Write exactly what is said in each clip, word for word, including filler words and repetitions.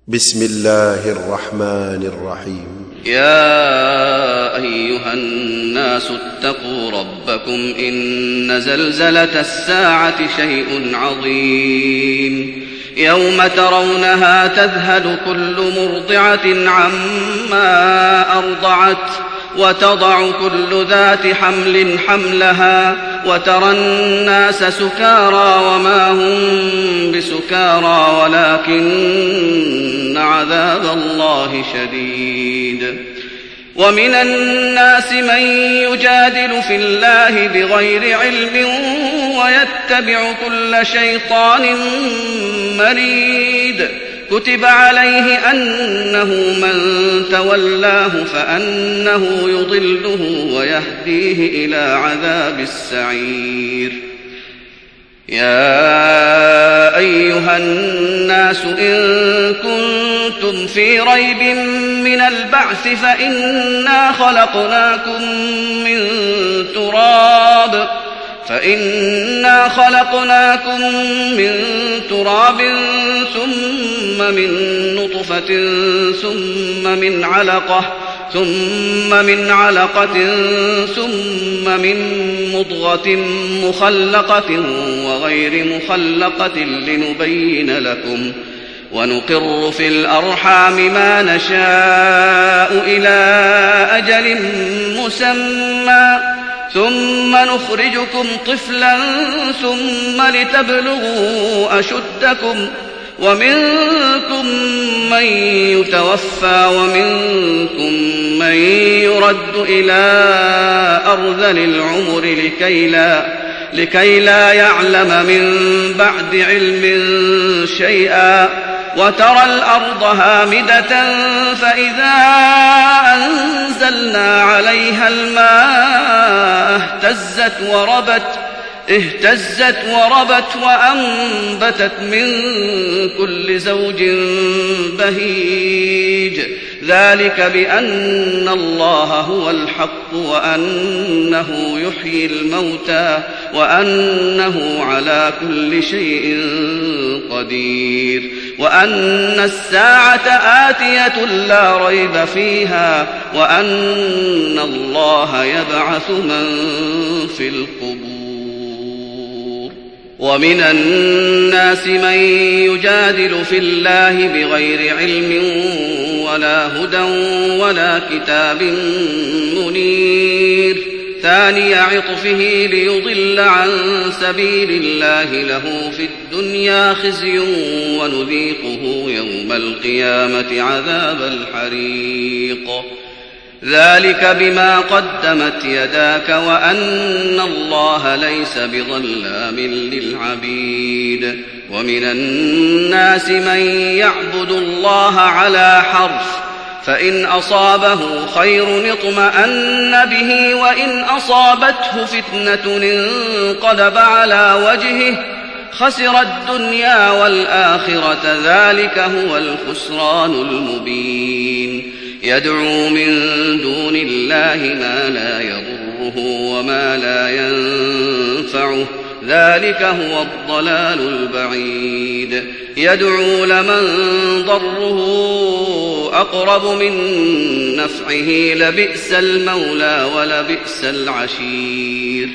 بسم الله الرحمن الرحيم. يا أيها الناس اتقوا ربكم إن زلزلة الساعة شيء عظيم يوم ترونها تذهل كل مرضعة عما أرضعت وتضع كل ذات حمل حملها وترى الناس سكارى وما هم بسكارى ولكن عذاب الله شديد. ومن الناس من يجادل في الله بغير علم ويتبع كل شيطان مريد. كتب عليه أنه من تولاه فأنه يضله ويهديه إلى عذاب السعير. يا أيها الناس إن كنتم في ريب من البعث فإنا خلقناكم من تراب فإنا خلقناكم من تراب ثم من نطفة ثم من علقة ثم من علقة ثم من مضغة مخلقة وغير مخلقة لنبين لكم ونقر في الأرحام ما نشاء إلى أجل مسمى ثم نخرجكم طفلا ثم لتبلغوا أشدكم ومنكم من يتوفى ومنكم من يرد إلى أرذل العمر لكي لا, لكي لا يعلم من بعد علم شيئا. وترى الأرض هامدة فإذا أنزلنا عليها الماء اهتزت وربت اهتزت وربت وأنبتت من كل زوج بهيج. ذلك بأن الله هو الحق وأنه يحيي الموتى وأنه على كل شيء قدير وأن الساعة آتية لا ريب فيها وأن الله يبعث من في القبور. ومن الناس من يجادل في الله بغير علم ولا هدى ولا كتاب منير. ثاني عطفه ليضل عن سبيل الله له في الدنيا خزي ونذيقه يوم القيامة عذاب الحريق. ذلك بما قدمت يداك وأن الله ليس بظلام للعبيد. ومن الناس من يعبد الله على حرف فإن أصابه خير اطمأن به وإن أصابته فتنة انقلب على وجهه خسر الدنيا والآخرة. ذلك هو الخسران المبين. يدعو من دون الله ما لا يضره وما لا ينفعه. ذلك هو الضلال البعيد. يدعو لمن ضره أقرب من نفعه لبئس المولى ولبئس العشير.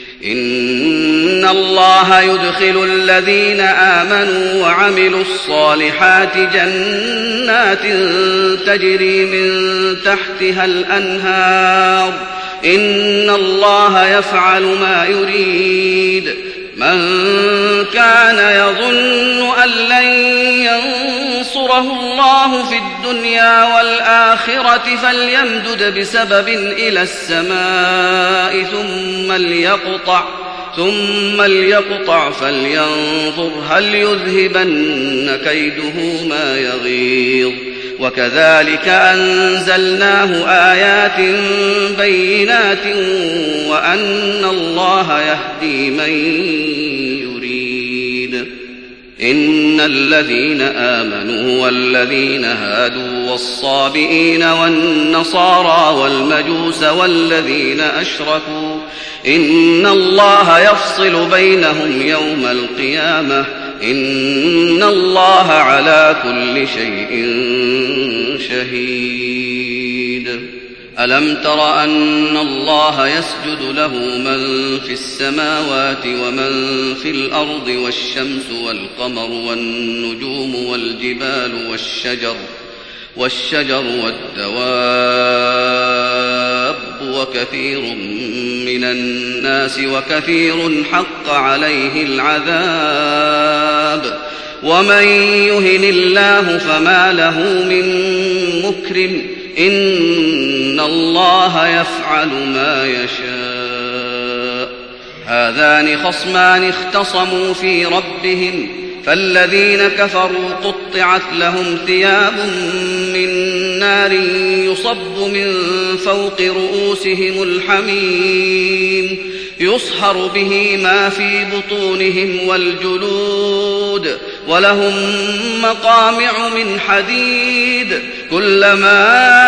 إن الله يدخل الذين آمنوا وعملوا الصالحات جنات تجري من تحتها الأنهار. إن الله يفعل ما يريد. من كان يظن أن لن ينصره الله في الدنيا والآخرة فليمدد بسبب إلى السماء ثم ليقطع ثم ليقطع فلينظر هل يذهبن كيده ما يغيظ. وكذلك أنزلناه آيات بينات وأن الله يهدي من يريد. إن الذين آمنوا والذين هادوا والصابئين والنصارى والمجوس والذين أشركوا إن الله يفصل بينهم يوم القيامة إن الله على كل شيء شهيد. ألم تر أن الله يسجد له من في السماوات ومن في الأرض والشمس والقمر والنجوم والجبال والشجر والشجر والدواب وكثير من الناس وكثير حق عليه العذاب ومن يهن الله فما له من مكرم إن الله يفعل ما يشاء. هذان خصمان اختصموا في ربهم فالذين كفروا قطعت لهم ثياب من نار يصب من فوق رؤوسهم الحميم يصهر به ما في بطونهم والجلود ولهم مقامع من حديد كلما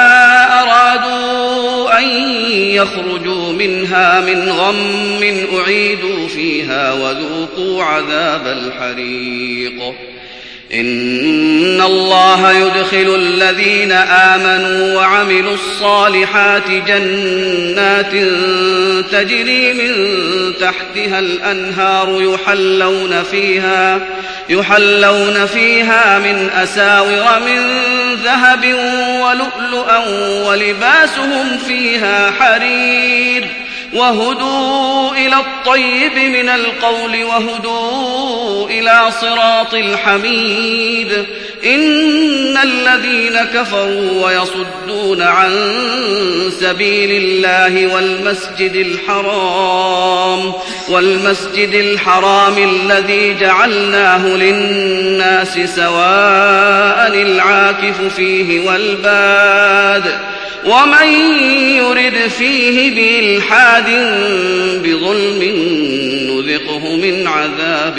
أرادوا أن يخرجوا منها من غم أعيدوا فيها وذوقوا عذاب الحريق. إن الله يدخل الذين آمنوا وعملوا الصالحات جنات تجري من تحتها الأنهار يحلون فيها يحلون فيها من أساور من ذهب ولؤلؤا ولباسهم فيها حرير وهدوا إلى الطيب من القول وهدوا إلى صراط الحميد. إن الذين كفروا ويصدون عن سبيل الله والمسجد الحرام والمسجد الحرام الذي جعلناه للناس سواء العاكف فيه والباد ومن يرد فيه بإلحاد بظلم نذقه من عذاب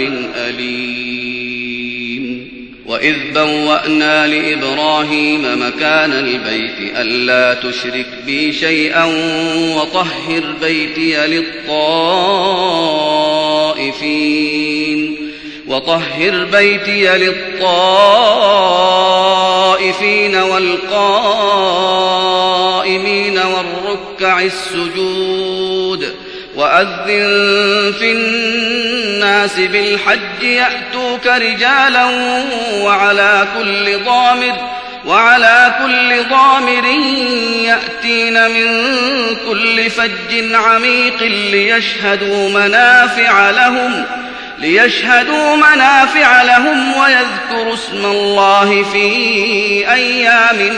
أليم. وإذ بوأنا لإبراهيم مكان البيت ألا تشرك بي شيئا وطهر بيتي للطائفين وطهر بيتي للطائفين والقائمين والركع السجود. وأذن في الناس بالحج يأتوك رجالا وعلى كل ضامر وعلى كل ضامر يأتين من كل فج عميق ليشهدوا منافع لهم ليشهدوا منافع لهم ويذكروا اسم الله في أيام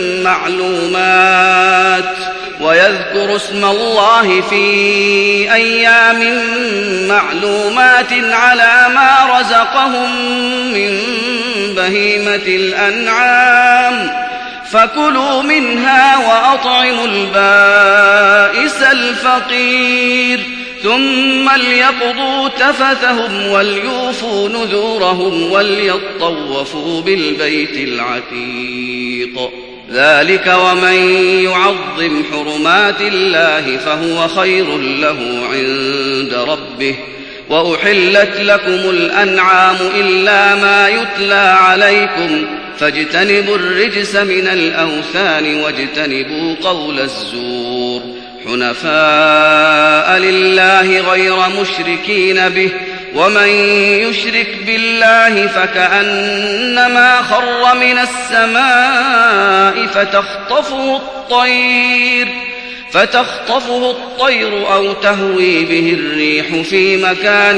معلومات ويذكروا اسم الله في أيام معلومات على ما رزقهم من بهيمة الأنعام فكلوا منها وأطعموا البائس الفقير ثم ليقضوا تفثهم وليوفوا نذورهم وليطوفوا بالبيت العتيق. ذلك ومن يعظم حرمات الله فهو خير له عند ربه. وأحلت لكم الأنعام إلا ما يتلى عليكم فاجتنبوا الرجس من الأوثان واجتنبوا قول الزور حنفاء لله غير مشركين به ومن يشرك بالله فكأنما خر من السماء فتخطفه الطير فتخطفه الطير أو تهوي به الريح في مكان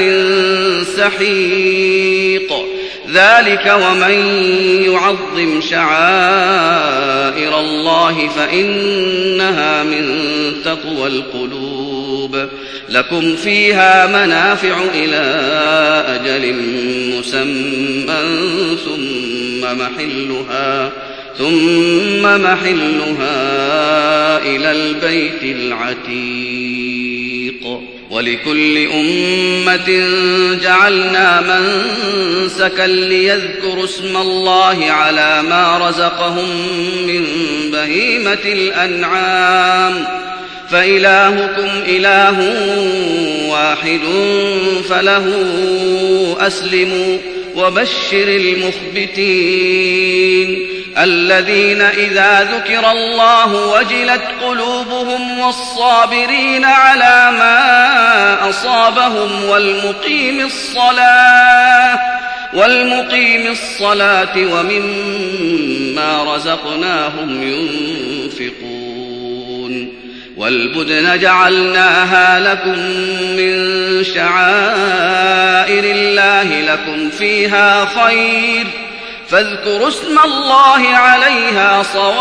سحيق. ذلك ومن يعظم شعائر الله فإنها من تقوى القلوب. لكم فيها منافع إلى أجل مسمى ثم محلها ثم محلها إلى البيت العتيق. ولكل أمة جعلنا منسكا ليذكروا اسم الله على ما رزقهم من بهيمة الأنعام فإلهكم إله واحد فله أسلموا وبشر المخبتين الذين إذا ذكر الله وجلت قلوبهم والصابرين على ما أصابهم والمقيم الصلاة والمقيم الصلاة ومما رزقناهم ينفقون والبدن جعلناها لكم من شعائر الله لكم فيها خير فاذكروا اسم الله عليها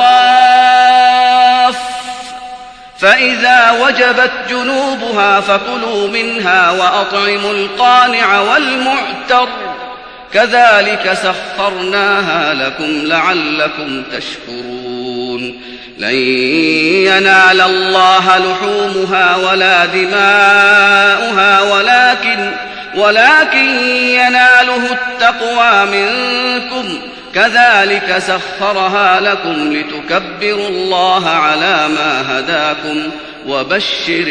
صواف فإذا وجبت جنوبها فكلوا منها وأطعموا القانع والمعتر كذلك سخرناها لكم لعلكم تشكرون لن ينال الله لحومها ولا دماؤها ولكن ولكن يناله التقوى منكم كذلك سخرها لكم لتكبروا الله على ما هداكم وبشر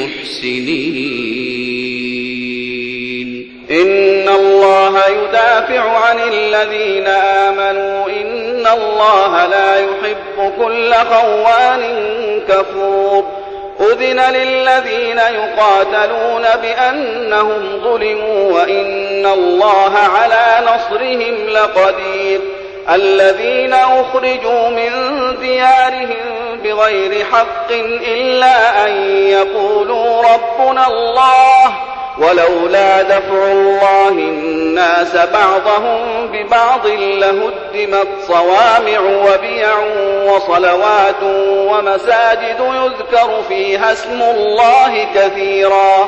المحسنين إن الله يدافع عن الذين آمنوا إن الله لا يحب كل خوان كفور أذن للذين يقاتلون بأنهم ظلموا وإن الله على نصرهم لقدير الذين أخرجوا من ديارهم بغير حق إلا أن يقولوا ربنا الله ولولا دفع الله الناس بعضهم ببعض لهدمت صوامع وبيع وصلوات ومساجد يذكر فيها اسم الله كثيرا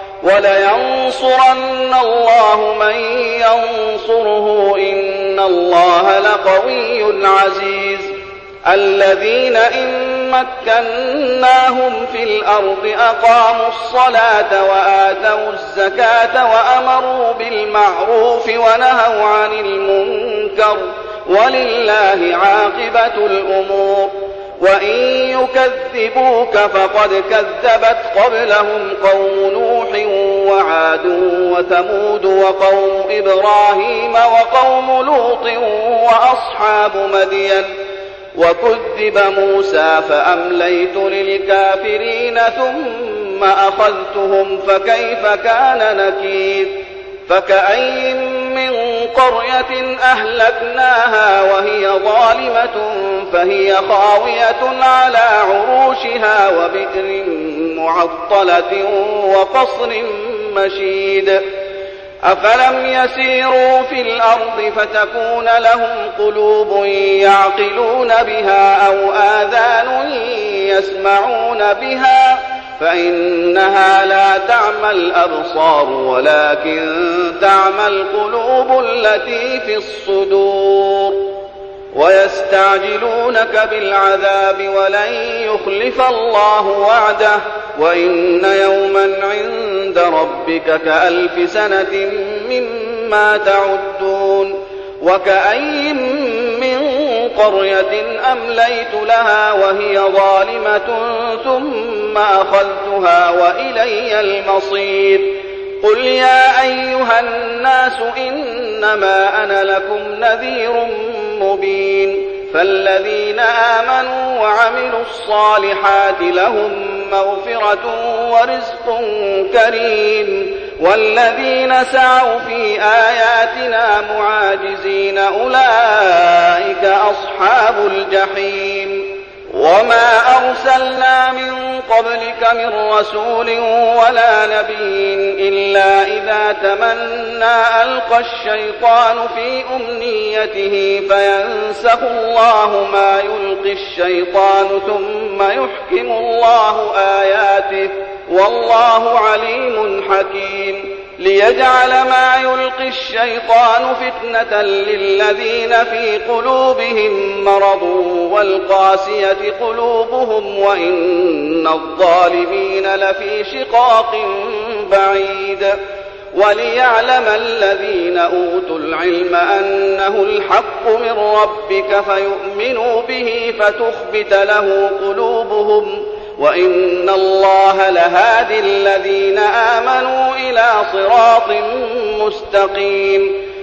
ولينصرن الله من ينصره إن الله لقوي عزيز الذين إن مكناهم في الأرض أقاموا الصلاة وآتوا الزكاة وأمروا بالمعروف ونهوا عن المنكر ولله عاقبة الأمور وإن يكذبوك فقد كذبت قبلهم قوم نوح وعاد وثمود وقوم إبراهيم وقوم لوط وأصحاب مدين وكذب موسى فأمليت للكافرين ثم أخذتهم فكيف كان نكير فكأي من قرية أهلكناها وهي ظالمة فهي خاوية على عروشها وبئر معطلة وقصر مشيد أفلم يسيروا في الأرض فتكون لهم قلوب يعقلون بها أو آذان يسمعون بها فإنها لا تعمى الأبصار ولكن تعمى القلوب التي في الصدور ويستعجلونك بالعذاب ولن يخلف الله وعده وإن يوما عند ربك كألف سنة مما تعدون وكأي من قرية أمليت لها وهي ظالمة ثم أخذتها وإلي المصير قل يا أيها الناس إنما أنا لكم نذير مبين فالذين آمنوا وعملوا الصالحات لهم مغفرة ورزق كريم والذين سعوا في آياتنا معاجزين أولئك أصحاب الجحيم وما أرسلنا من قبلك من رسول ولا نبي إلا إذا تمنى ألقى الشيطان في أمنيته فينسخ الله ما يلقي الشيطان ثم يحكم الله آياته والله عليم حكيم ليجعل ما يلقي الشيطان فتنة للذين في قلوبهم مرض والقاسية قلوبهم وإن الظالمين لفي شقاق بعيد وليعلم الذين أوتوا العلم أنه الحق من ربك فيؤمنوا به فتخبت له قلوبهم وإن الله لهادي الذين آمنوا إلى صراط مستقيم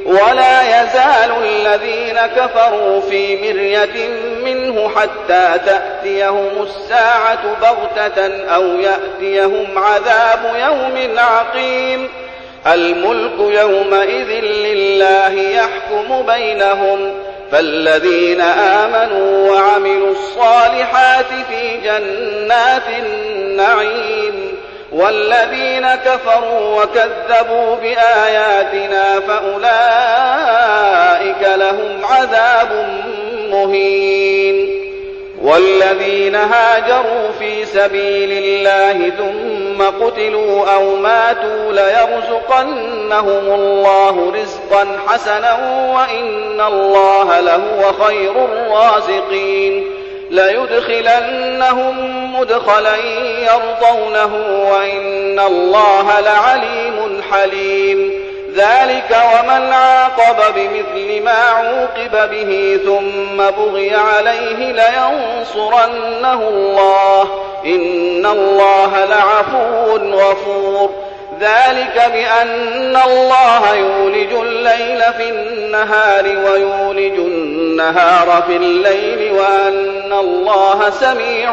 ولا يزال الذين كفروا في مرية منه حتى تأتيهم الساعة بغتة أو يأتيهم عذاب يوم عقيم الملك يومئذ لله يحكم بينهم فالذين آمنوا وعملوا الصالحات في جنات النعيم والذين كفروا وكذبوا بآياتنا فأولئك لهم عذاب مهين والذين هاجروا في سبيل الله ثم قتلوا أو ماتوا ليرزقنهم الله رزقا حسنا وإن الله لهو خير الرازقين ليدخلنهم مدخلا يرضونه وإن الله لعليم حليم ذلك ومن عاقب بمثل ما عوقب به ثم بغي عليه لينصرنه الله إن الله لعفو غفور ذلك بأن الله يولج الليل في النهار ويولج النهار في الليل وأن الله سميع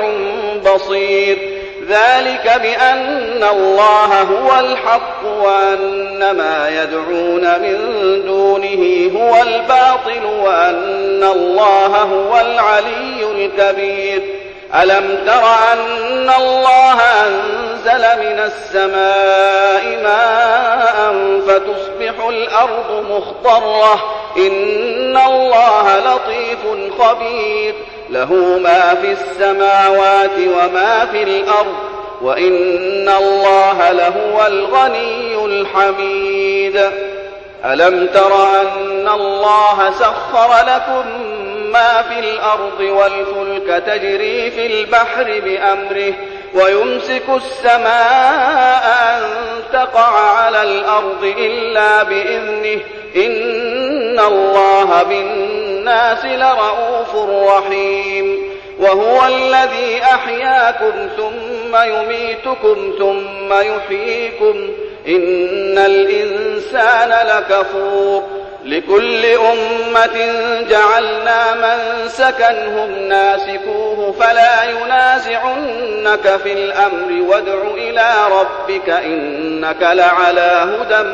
بصير ذلك بأن الله هو الحق وأن ما يدعون من دونه هو الباطل وأن الله هو العلي الكبير ألم تر أن الله أنزل من السماء ماء فتصبح الأرض مخضرة إن الله لطيف خبير له ما في السماوات وما في الأرض وإن الله لهو الغني الحميد ألم تر أن الله سخر لكم ما في الأرض والفلك تجري في البحر بأمره ويمسك السماء أن تقع على الأرض إلا بإذنه إن الله بالناس لرءوف رحيم وهو الذي أحياكم ثم يميتكم ثم يحييكم إن الإنسان لكفور لكل أمة جعلنا منسكا هم ناسكوه فلا ينازعنك في الأمر وادع إلى ربك إنك لعلى هدى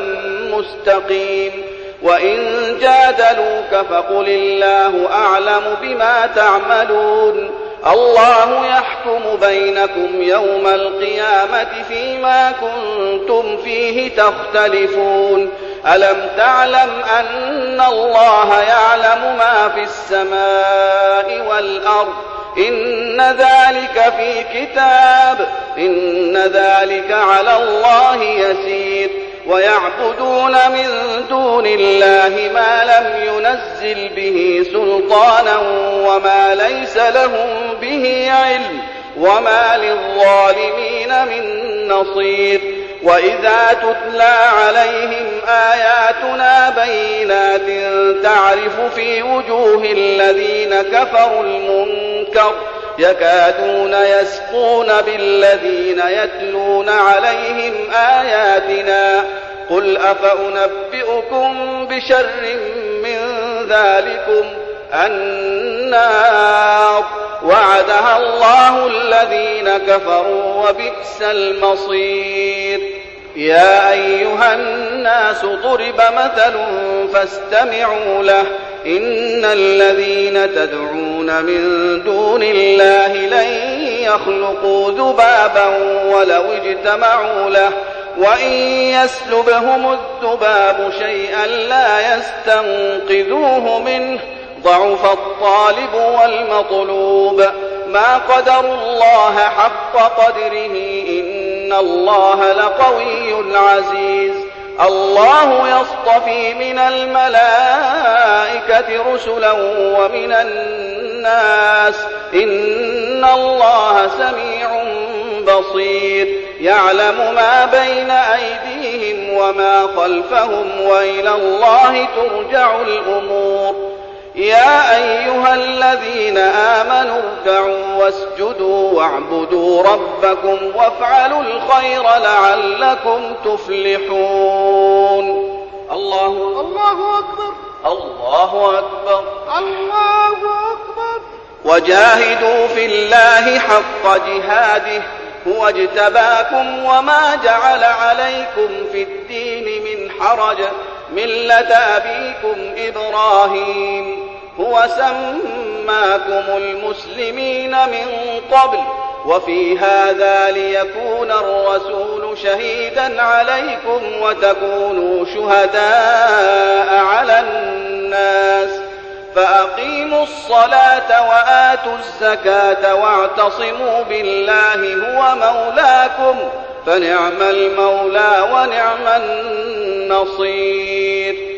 مستقيم وإن جادلوك فقل الله أعلم بما تعملون الله يحكم بينكم يوم القيامة فيما كنتم فيه تختلفون ألم تعلم أن الله يعلم ما في السماء والأرض إن ذلك في كتاب إن ذلك على الله يسير ويعبدون من دون الله ما لم ينزل به سلطانا وما ليس لهم به علم وما للظالمين من نصير وإذا تتلى عليهم آياتنا بينات تعرف في وجوه الذين كفروا المنكر يكادون يسقون بالذين يتلون عليهم آياتنا قل أفأنبئكم بشر من ذلكم النار وعدها الله الذين كفروا وبئس المصير يا أيها الناس ضرب مثل فاستمعوا له إن الذين تدعون من دون الله لن يخلقوا ذبابا ولو اجتمعوا له وإن يسلبهم الذباب شيئا لا يستنقذوه منه ضعف الطالب والمطلوب ما قدروا الله حق قدره إن الله لقوي عزيز الله يصطفي من الملائكة رسلا ومن الناس إن الله سميع بصير يعلم ما بين أيديهم وما خلفهم وإلى الله ترجع الأمور يا أيها الذين آمنوا اركعوا واسجدوا واعبدوا ربكم وافعلوا الخير لعلكم تفلحون الله الله أكبر الله أكبر الله أكبر. وجاهدوا في الله حق جهاده هو اجتباكم وما جعل عليكم في الدين من حرج ملة أبيكم إبراهيم هو سماكم المسلمين من قبل وفي هذا ليكون الرسول شهيدا عليكم وتكونوا شهداء على الناس فأقيموا الصلاة وآتوا الزكاة واعتصموا بالله هو مولاكم فنعم المولى ونعم النصير.